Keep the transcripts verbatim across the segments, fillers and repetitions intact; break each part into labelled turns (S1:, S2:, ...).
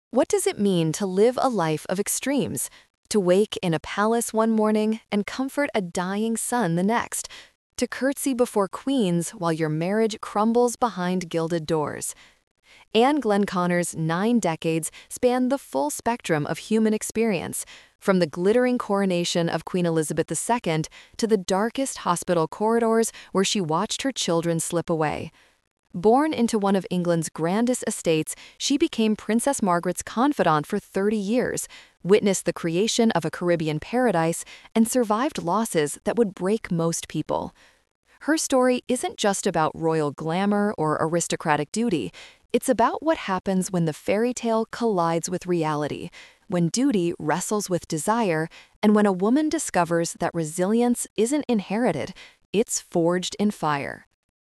S1: What does it mean to live a life of extremes? To wake in a palace one morning and comfort a dying son the next? To curtsy before queens while your marriage crumbles behind gilded doors? Anne Glenconner's nine decades span the full spectrum of human experience, from the glittering coronation of Queen Elizabeth the Second to the darkest hospital corridors where she watched her children slip away. Born into one of England's grandest estates, she became Princess Margaret's confidant for thirty years, witnessed the creation of a Caribbean paradise, and survived losses that would break most people. Her story isn't just about royal glamour or aristocratic duty. It's about what happens when the fairy tale collides with reality, when duty wrestles with desire, and when a woman discovers that resilience isn't inherited, it's forged in fire.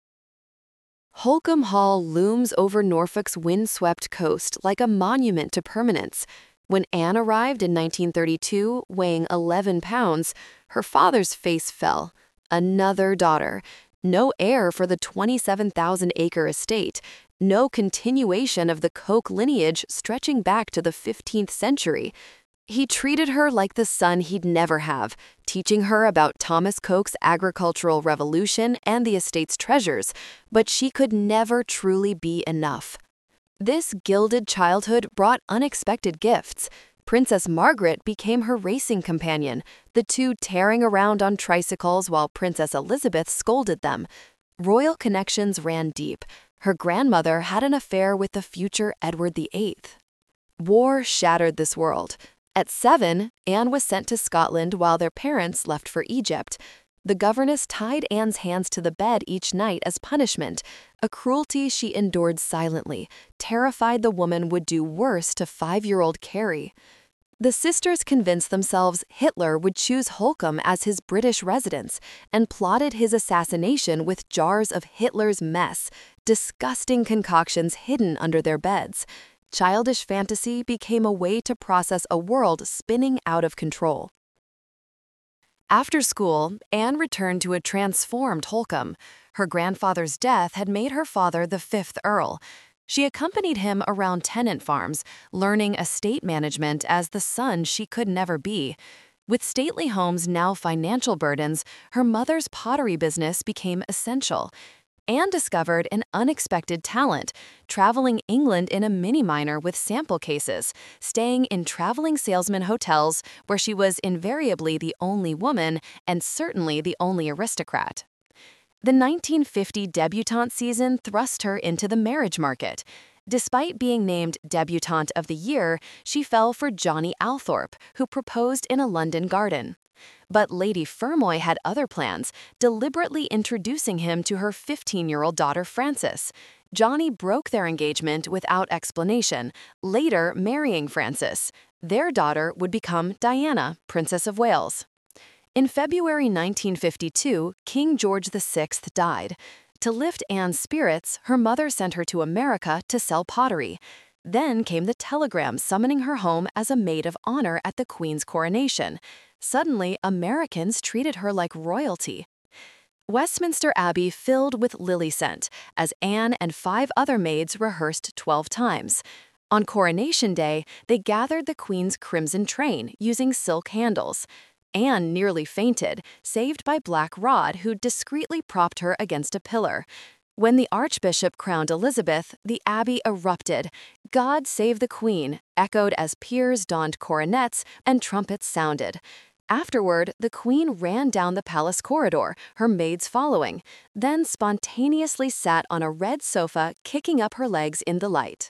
S1: Holcombe Hall looms over Norfolk's windswept coast like a monument to permanence. When Anne arrived in nineteen thirty-two, weighing eleven pounds, her father's face fell. Another daughter. No heir for the twenty-seven thousand acre estate. No continuation of the Coke lineage stretching back to the fifteenth century. He treated her like the son he'd never have, teaching her about Thomas Coke's agricultural revolution and the estate's treasures, but she could never truly be enough. This gilded childhood brought unexpected gifts. Princess Margaret became her racing companion, the two tearing around on tricycles while Princess Elizabeth scolded them. Royal connections ran deep. Her grandmother had an affair with the future Edward the Eighth. War shattered this world. At seven, Anne was sent to Scotland while their parents left for Egypt. The governess tied Anne's hands to the bed each night as punishment, a cruelty she endured silently, terrified the woman would do worse to five-year-old Carrie. The sisters convinced themselves Hitler would choose Holcombe as his British residence and plotted his assassination with jars of Hitler's mess, disgusting concoctions hidden under their beds. Childish fantasy became a way to process a world spinning out of control. After school, Anne returned to a transformed Holcombe. Her grandfather's death had made her father the fifth Earl. She accompanied him around tenant farms, learning estate management as the son she could never be. With stately homes now financial burdens, her mother's pottery business became essential. Anne discovered an unexpected talent, traveling England in a mini-minor with sample cases, staying in traveling salesman hotels where she was invariably the only woman and certainly the only aristocrat. The nineteen fifty debutante season thrust her into the marriage market. Despite being named Debutante of the Year, she fell for Johnny Althorpe, who proposed in a London garden. But Lady Fermoy had other plans, deliberately introducing him to her fifteen-year-old daughter Frances. Johnny broke their engagement without explanation, later marrying Frances. Their daughter would become Diana, Princess of Wales. In February nineteen fifty-two, King George the Sixth died. To lift Anne's spirits, her mother sent her to America to sell pottery. Then came the telegram summoning her home as a maid of honor at the Queen's coronation. Suddenly, Americans treated her like royalty. Westminster Abbey filled with lily scent as Anne and five other maids rehearsed twelve times. On Coronation Day, they gathered the Queen's crimson train using silk handles. Anne nearly fainted, saved by Black Rod, who discreetly propped her against a pillar. When the Archbishop crowned Elizabeth, the Abbey erupted. "God save the Queen," echoed as peers donned coronets and trumpets sounded. Afterward, the Queen ran down the palace corridor, her maids following, then spontaneously sat on a red sofa, kicking up her legs in delight.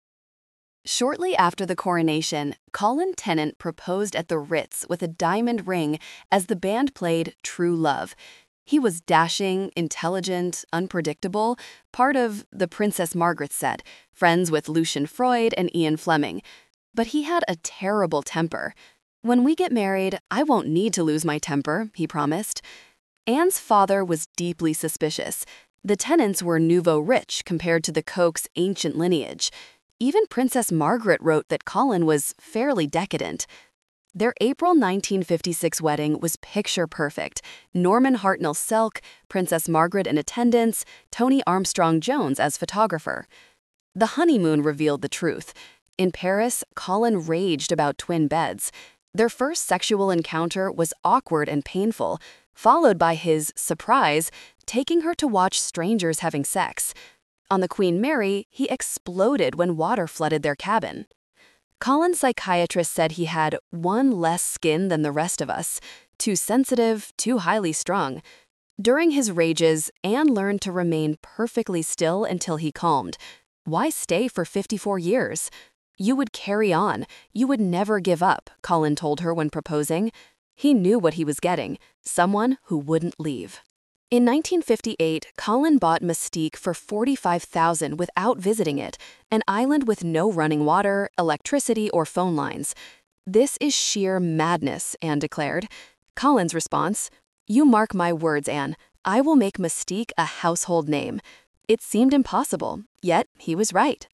S1: Shortly after the coronation, Colin Tennant proposed at the Ritz with a diamond ring as the band played True Love. He was dashing, intelligent, unpredictable, part of the Princess Margaret set, friends with Lucian Freud and Ian Fleming. But he had a terrible temper. "When we get married, I won't need to lose my temper," he promised. Anne's father was deeply suspicious. The Tennants were nouveau rich compared to the Cokes' ancient lineage. Even Princess Margaret wrote that Colin was fairly decadent. Their April nineteen fifty-six wedding was picture perfect. Norman Hartnell Selk, Princess Margaret in attendance, Tony Armstrong Jones as photographer. The honeymoon revealed the truth. In Paris, Colin raged about twin beds. Their first sexual encounter was awkward and painful, followed by his surprise, taking her to watch strangers having sex. On the Queen Mary, he exploded when water flooded their cabin. Colin's psychiatrist said he had one less skin than the rest of us, too sensitive, too highly strung. During his rages, Anne learned to remain perfectly still until he calmed. Why stay for fifty-four years? You would carry on. You would never give up, Colin told her when proposing. He knew what he was getting, someone who wouldn't leave. In nineteen fifty-eight, Colin bought Mystique for forty-five thousand dollars without visiting it, an island with no running water, electricity, or phone lines. "This is sheer madness," Anne declared. Colin's response, "You mark my words, Anne. I will make Mystique a household name." It seemed impossible, yet he was right.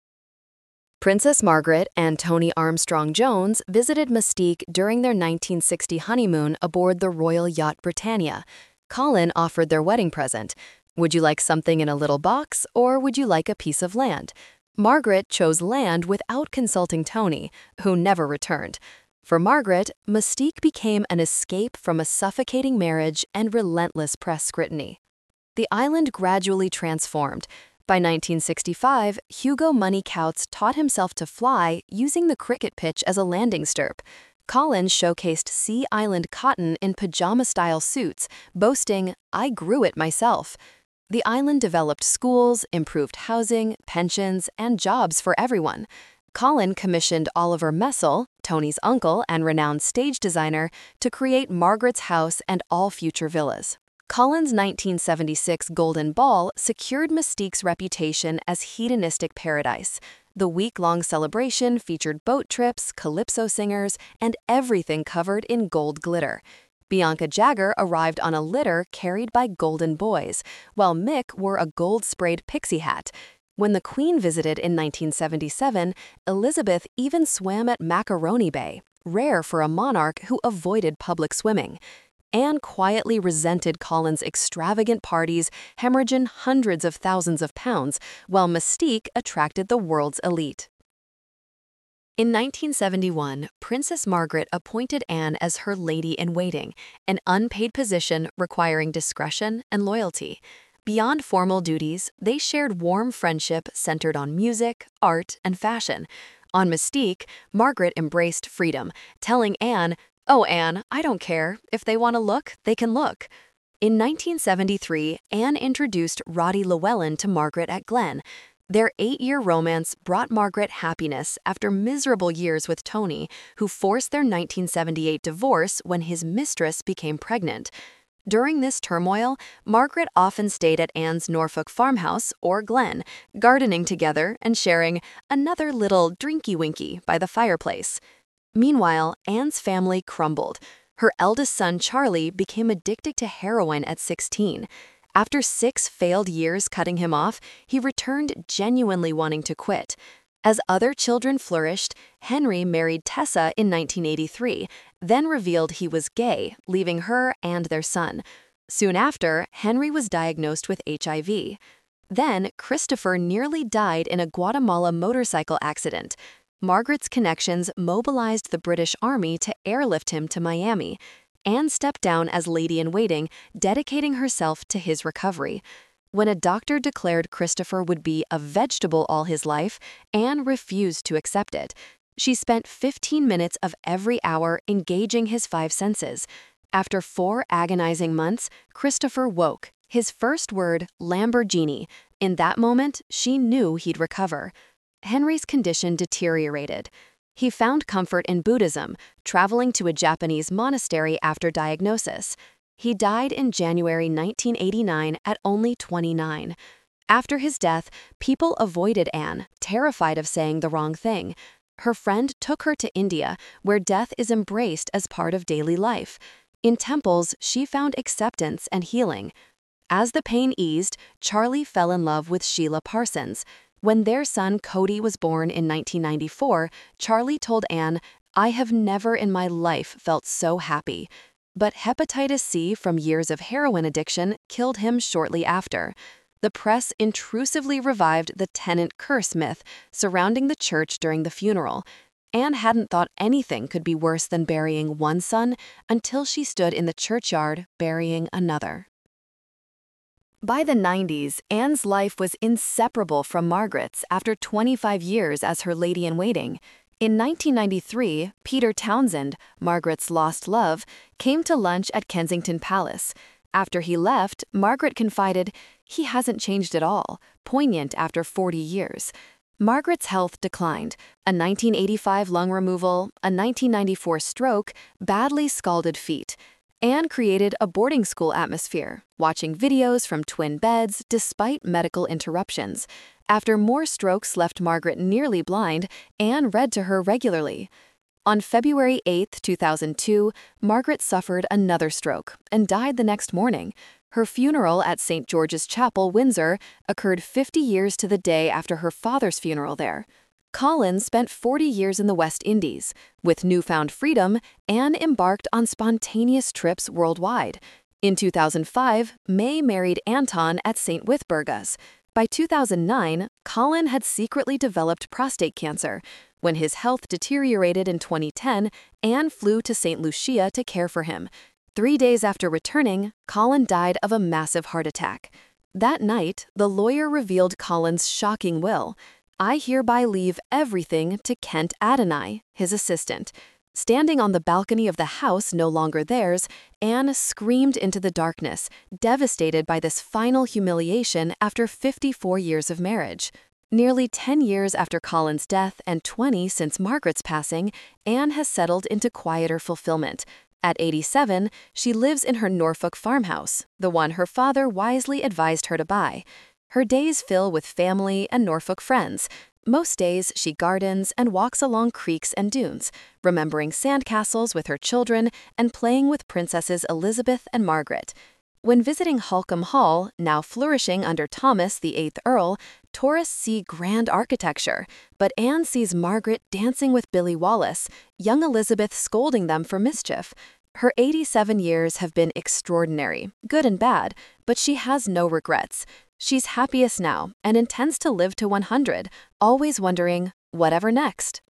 S1: Princess Margaret and Tony Armstrong Jones visited Mystique during their nineteen sixty honeymoon aboard the royal yacht Britannia. Colin offered their wedding present. Would you like something in a little box, or would you like a piece of land? Margaret chose land without consulting Tony, who never returned. For Margaret, Mystique became an escape from a suffocating marriage and relentless press scrutiny. The island gradually transformed. By nineteen sixty-five, Hugo Money Coutts taught himself to fly using the cricket pitch as a landing stirrup. Colin showcased Sea Island cotton in pajama-style suits, boasting, "I grew it myself." The island developed schools, improved housing, pensions, and jobs for everyone. Colin commissioned Oliver Messel, Tony's uncle and renowned stage designer, to create Margaret's house and all future villas. Colin's nineteen seventy-six Golden Ball secured Mystique's reputation as hedonistic paradise. The week-long celebration featured boat trips, calypso singers, and everything covered in gold glitter. Bianca Jagger arrived on a litter carried by golden boys, while Mick wore a gold-sprayed pixie hat. When the Queen visited in nineteen seventy-seven, Elizabeth even swam at Macaroni Bay, rare for a monarch who avoided public swimming. Anne quietly resented Colin's extravagant parties, hemorrhaging hundreds of thousands of pounds, while Mystique attracted the world's elite. In nineteen seventy-one, Princess Margaret appointed Anne as her lady-in-waiting, an unpaid position requiring discretion and loyalty. Beyond formal duties, they shared warm friendship centered on music, art, and fashion. On Mystique, Margaret embraced freedom, telling Anne, "Oh, Anne, I don't care. If they want to look, they can look." In nineteen seventy-three, Anne introduced Roddy Llewellyn to Margaret at Glen. Their eight-year romance brought Margaret happiness after miserable years with Tony, who forced their nineteen seventy-eight divorce when his mistress became pregnant. During this turmoil, Margaret often stayed at Anne's Norfolk farmhouse or Glen, gardening together and sharing another little drinky-winky by the fireplace. Meanwhile, Anne's family crumbled. Her eldest son, Charlie, became addicted to heroin at sixteen. After six failed years cutting him off, he returned genuinely wanting to quit. As other children flourished, Henry married Tessa in nineteen eighty-three, then revealed he was gay, leaving her and their son. Soon after, Henry was diagnosed with H I V. Then, Christopher nearly died in a Guatemala motorcycle accident. Margaret's connections mobilized the British Army to airlift him to Miami. Anne stepped down as lady-in-waiting, dedicating herself to his recovery. When a doctor declared Christopher would be a vegetable all his life, Anne refused to accept it. She spent fifteen minutes of every hour engaging his five senses. After four agonizing months, Christopher woke, his first word, Lamborghini. In that moment, she knew he'd recover. Henry's condition deteriorated. He found comfort in Buddhism, traveling to a Japanese monastery after diagnosis. He died in January nineteen eighty-nine at only twenty-nine. After his death, people avoided Anne, terrified of saying the wrong thing. Her friend took her to India, where death is embraced as part of daily life. In temples, she found acceptance and healing. As the pain eased, Charlie fell in love with Sheila Parsons. When their son Cody was born in nineteen ninety-four, Charlie told Anne, "I have never in my life felt so happy." But hepatitis C from years of heroin addiction killed him shortly after. The press intrusively revived the Tennant curse myth surrounding the church during the funeral. Anne hadn't thought anything could be worse than burying one son until she stood in the churchyard burying another. By the nineties, Anne's life was inseparable from Margaret's after twenty-five years as her lady-in-waiting. In nineteen ninety-three, Peter Townsend, Margaret's lost love, came to lunch at Kensington Palace. After he left, Margaret confided, "He hasn't changed at all," poignant after forty years. Margaret's health declined. A nineteen eighty-five lung removal, a nineteen ninety-four stroke, badly scalded feet. Anne created a boarding school atmosphere, watching videos from twin beds despite medical interruptions. After more strokes left Margaret nearly blind, Anne read to her regularly. On February eighth, two thousand two, Margaret suffered another stroke and died the next morning. Her funeral at Saint George's Chapel, Windsor, occurred fifty years to the day after her father's funeral there. Colin spent forty years in the West Indies. With newfound freedom, Anne embarked on spontaneous trips worldwide. In two thousand five, May married Anton at Saint Withburga's. By two thousand nine, Colin had secretly developed prostate cancer. When his health deteriorated in twenty ten, Anne flew to Saint Lucia to care for him. Three days after returning, Colin died of a massive heart attack. That night, the lawyer revealed Colin's shocking will. "I hereby leave everything to Kent Adonai," his assistant. Standing on the balcony of the house no longer theirs, Anne screamed into the darkness, devastated by this final humiliation after fifty-four years of marriage. Nearly ten years after Colin's death and twenty since Margaret's passing, Anne has settled into quieter fulfillment. At eighty-seven, she lives in her Norfolk farmhouse, the one her father wisely advised her to buy. Her days fill with family and Norfolk friends. Most days, she gardens and walks along creeks and dunes, remembering sandcastles with her children and playing with Princesses Elizabeth and Margaret. When visiting Holcombe Hall, now flourishing under Thomas, the eighth Earl, tourists see grand architecture, but Anne sees Margaret dancing with Billy Wallace, young Elizabeth scolding them for mischief. Her eighty-seven years have been extraordinary, good and bad, but she has no regrets. She's happiest now and intends to live to one hundred, always wondering, whatever next?